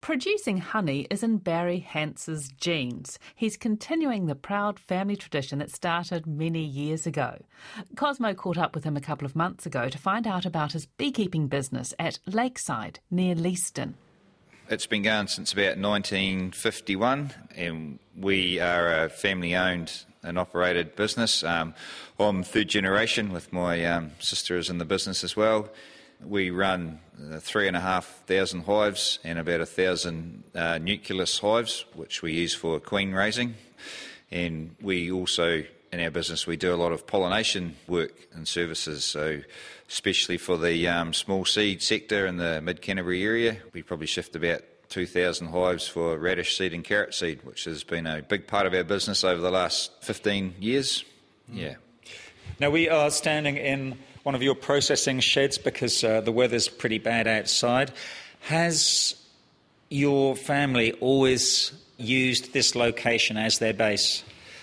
Producing honey is in Barry Hance's genes. He's continuing the proud family tradition that started many years ago. Cosmo caught up with him a couple of months ago to find out about his beekeeping business at Lakeside, near Leeston. It's been going since about 1951, and we are a family-owned and operated business. I'm third generation, with my sister is in the business as well. We run 3,500 hives and about 1,000 nucleus hives, which we use for queen raising. And we also, in our business, we do a lot of pollination work and services, so especially for the small seed sector in the mid-Canterbury area. We probably shift about 2,000 hives for radish seed and carrot seed, which has been a big part of our business over the last 15 years. Yeah. Now, we are standing in one of your processing sheds because the weather's pretty bad outside. Has your family always used this location as their base?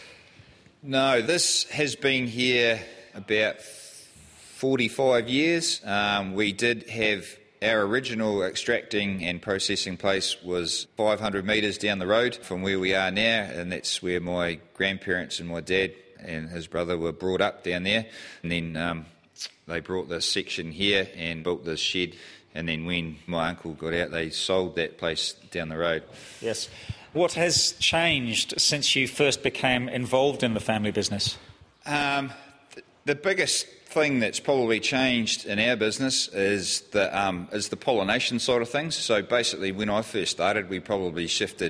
No, this has been here about 45 years. We did have our original extracting and processing place was 500 metres down the road from where we are now, and that's where my grandparents and my dad and his brother were brought up down there. And then they brought this section here and built this shed, and then when my uncle got out, they sold that place down the road. Yes. What has changed since you first became involved in the family business? The biggest thing that's probably changed in our business is the pollination side of things. So basically, when I first started, we probably shifted,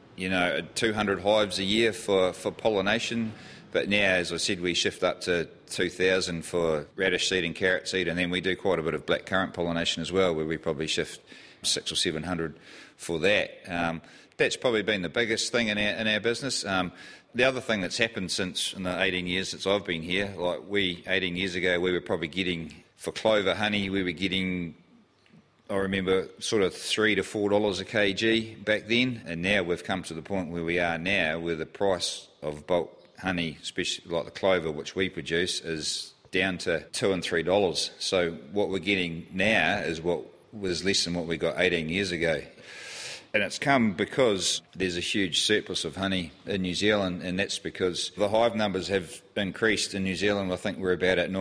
200 hives a year for pollination. But now, as I said, we shift up to 2,000 for radish seed and carrot seed, and then we do quite a bit of blackcurrant pollination as well, where we probably shift 600 or 700 for that. That's probably been the biggest thing in our business. The other thing that's happened since in the 18 years since I've been here, 18 years ago, we were probably getting, for clover honey, we were getting, I remember, sort of $3 to $4 a kg back then, and now we've come to the point where we are now, where the price of bulk honey, especially like the clover which we produce, is down to $2 and $3. So what we're getting now is what was less than what we got 18 years ago. And it's come because there's a huge surplus of honey in New Zealand, and that's because the hive numbers have increased in New Zealand. I think we're about at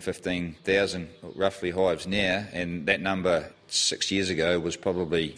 915,000 roughly hives now, and that number 6 years ago was probably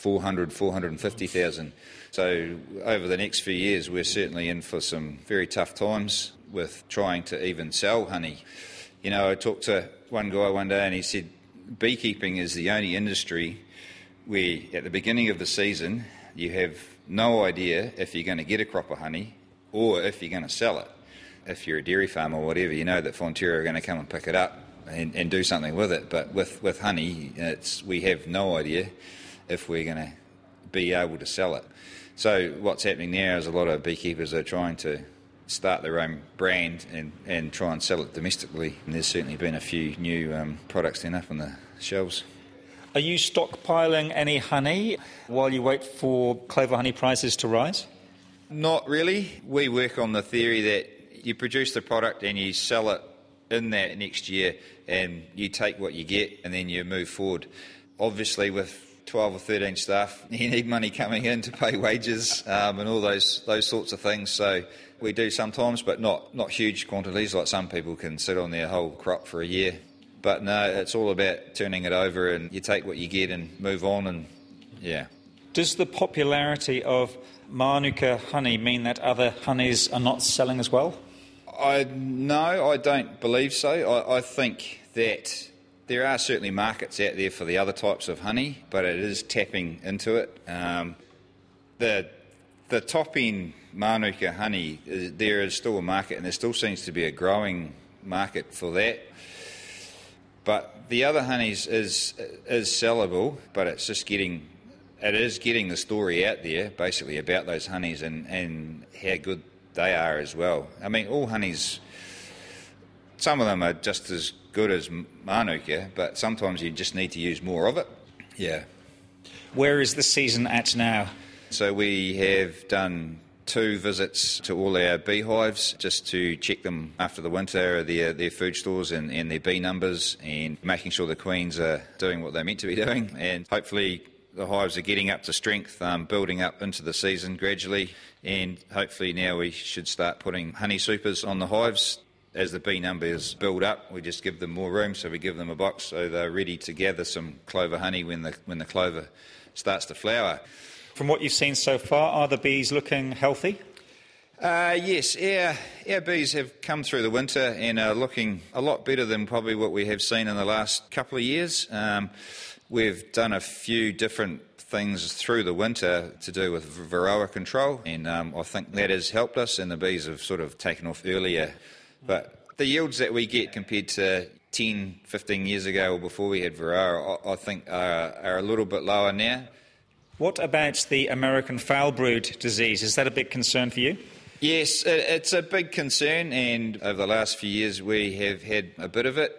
450,000. So over the next few years, we're certainly in for some very tough times with trying to even sell honey. I talked to one guy one day and he said, beekeeping is the only industry where at the beginning of the season you have no idea if you're going to get a crop of honey or if you're going to sell it. If you're a dairy farm or whatever, you know that Fonterra are going to come and pick it up and do something with it. But with honey, we have no idea if we're going to be able to sell it. So what's happening now is a lot of beekeepers are trying to start their own brand and try and sell it domestically. And there's certainly been a few new products then up on the shelves. Are you stockpiling any honey while you wait for clover honey prices to rise? Not really. We work on the theory that you produce the product and you sell it in that next year, and you take what you get and then you move forward. Obviously, with 12 or 13 staff, you need money coming in to pay wages and all those sorts of things. So we do sometimes, but not huge quantities like some people can sit on their whole crop for a year. But no, it's all about turning it over, and you take what you get and move on, and yeah. Does the popularity of Mānuka honey mean that other honeys are not selling as well? No, I don't believe so. I think that there are certainly markets out there for the other types of honey, but it is tapping into it. The top-end Mānuka honey, there is still a market, and there still seems to be a growing market for that. But the other honeys is sellable, but it is getting the story out there, basically, about those honeys and how good they are as well. I mean, all honeys, some of them are just as good as Mānuka, but sometimes you just need to use more of it. Yeah. Where is the season at now? So we have done 2 visits to all our beehives just to check them after the winter, their food stores and their bee numbers, and making sure the queens are doing what they're meant to be doing, and hopefully the hives are getting up to strength, building up into the season gradually, and hopefully now we should start putting honey supers on the hives. As the bee numbers build up, we just give them more room, so we give them a box so they're ready to gather some clover honey when the clover starts to flower. From what you've seen so far, are the bees looking healthy? Yes, our bees have come through the winter and are looking a lot better than probably what we have seen in the last couple of years. We've done a few different things through the winter to do with Varroa control, and I think that has helped us, and the bees have sort of taken off earlier. But the yields that we get compared to 10, 15 years ago or before we had Varroa, I think are a little bit lower now. What about the American foul brood disease? Is that a big concern for you? Yes, it's a big concern, and over the last few years we have had a bit of it.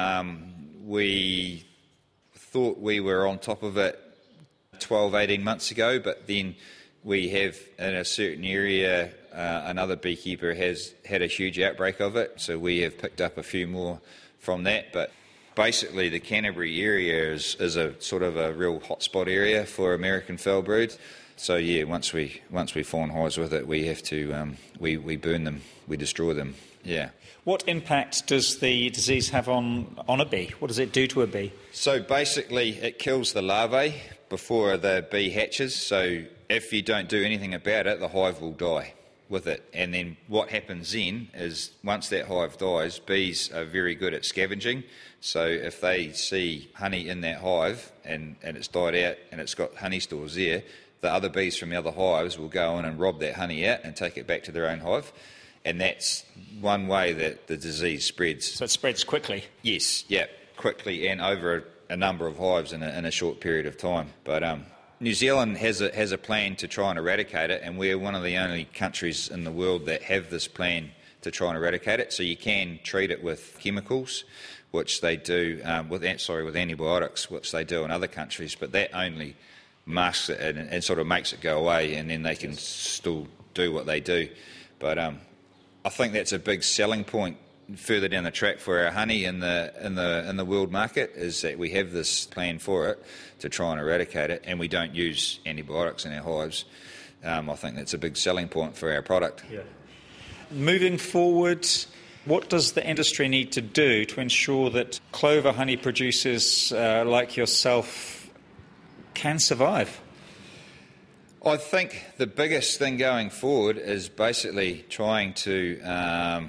We thought we were on top of it 12, 18 months ago, but then we have, in a certain area, another beekeeper has had a huge outbreak of it, so we have picked up a few more from that. But basically the Canterbury area is a sort of a real hotspot area for American foul brood. So yeah, once we form hives with it, we have to we burn them, we destroy them. Yeah. What impact does the disease have on a bee? What does it do to a bee? So basically, it kills the larvae before the bee hatches. So if you don't do anything about it, the hive will die with it. And then what happens then is once that hive dies, bees are very good at scavenging. So if they see honey in that hive and it's died out and it's got honey stores there, the other bees from the other hives will go in and rob that honey out and take it back to their own hive. And that's one way that the disease spreads. So it spreads quickly? Yes, yeah, quickly and over a number of hives in a short period of time. But New Zealand has a plan to try and eradicate it, and we're one of the only countries in the world that have this plan to try and eradicate it. So you can treat it with chemicals, which they do, with antibiotics, which they do in other countries, but that only masks it and sort of makes it go away, and then they can still do what they do. But I think that's a big selling point further down the track for our honey in the world market, is that we have this plan for it to try and eradicate it, and we don't use antibiotics in our hives. I think that's a big selling point for our product. Yeah. Moving forward, what does the industry need to do to ensure that clover honey producers like yourself can survive? I think the biggest thing going forward is basically trying to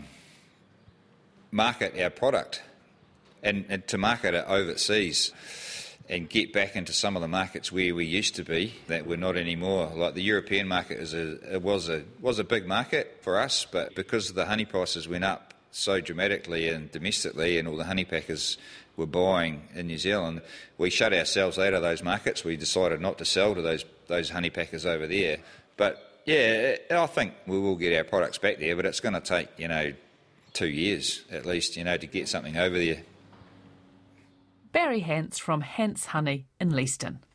market our product and to market it overseas and get back into some of the markets where we used to be that we're not anymore. Like the European market was a big market for us, but because the honey prices went up so dramatically and domestically, and all the honey packers were buying in New Zealand, we shut ourselves out of those markets. We decided not to sell to those honey packers over there. But yeah, I think we will get our products back there, but it's going to take 2 years at least to get something over there. Barry Hance from Hance Honey in Leeston.